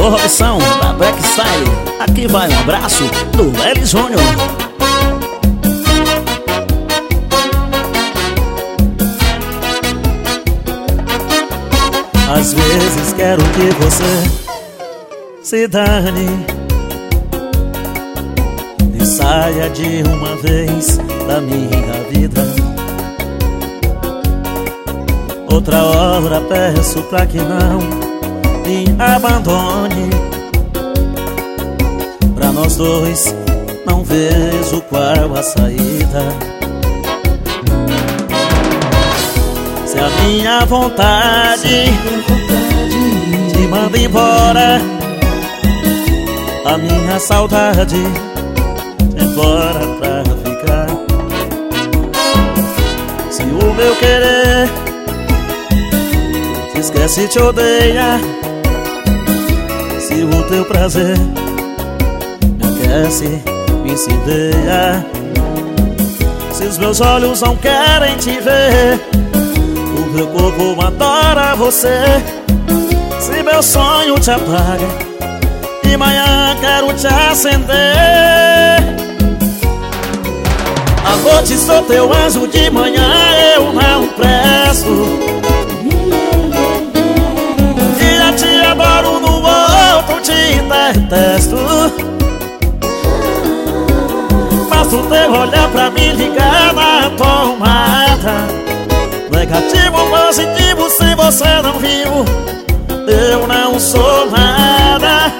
Alô, Robson, da Black Style. Aqui vai um abraço do L Júnior. Às vezes quero que você se dane e saia de uma vez da minha vida. Outra hora peço pra que não me abandone. Pra nós dois não vejo qual a saída. Se a minha vontade te manda embora, a minha saudade demora pra ficar. Se o meu querer te esquece e te odeia, se o teu prazer me aquece, me incendeia, se os meus olhos não querem te ver, o meu corpo adora você, se meu sonho te apaga, de manhã quero te acender. À noite sou teu anjo, de manhã eu não presto. Dia te adoro, no outro te detesto. Basta o teu olhar pra me ligar na tomada. Negativo, positivo, se você não viu, eu não sou nada.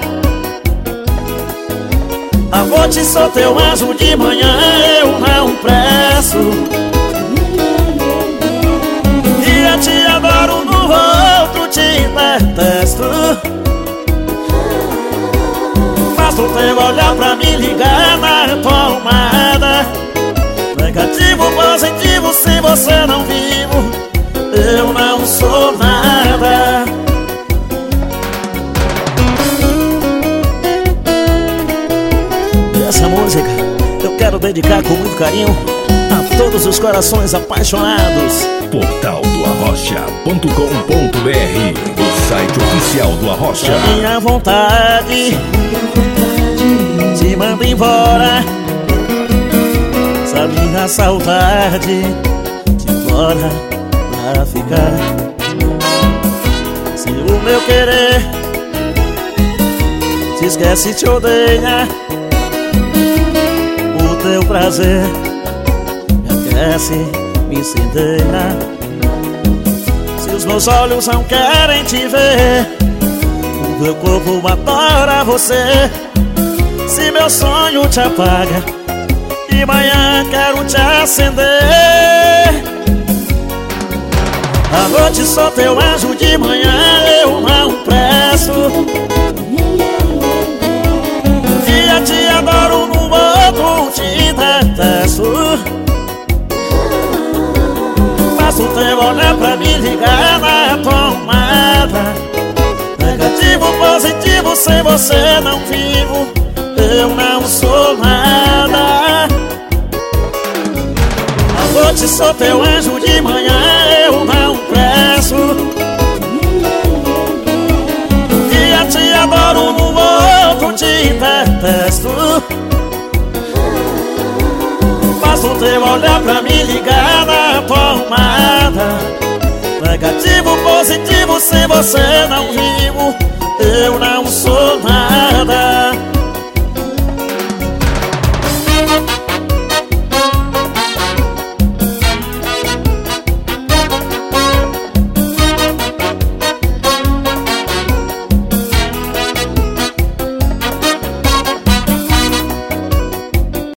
À noite sou teu anjo, de manhã eu não presto. Dia te adoro, no outro te detesto. Basta o teu olhar pra me ligar na tomada. Negativo, positivo, se você não vivo, eu não sou nada. Essa música eu quero dedicar com muito carinho a todos os corações apaixonados. Portal do Arrocha.com.br, o site oficial do Arrocha. Se a minha vontade te manda embora, se a minha saudade demora pra ficar, se o meu querer te esquece e te odeia, o teu prazer me aquece, me incendeia, se os meus olhos não querem te ver, o meu corpo adora você, se meu sonho te apaga, de manhã quero te acender. À noite sou teu anjo, de manhã eu não presto. Dia te adoro, no outro te detesto. Basta o teu olhar pra me ligar na tomada. Negativo, positivo, sem você não vivo, eu não sou nada. À noite sou teu anjo, de manhã eu não presto. Dia te adoro, no outro te detesto. Basta o teu olhar pra me ligar na tomada. Negativo, positivo, se você não vivo, eu não sou nada.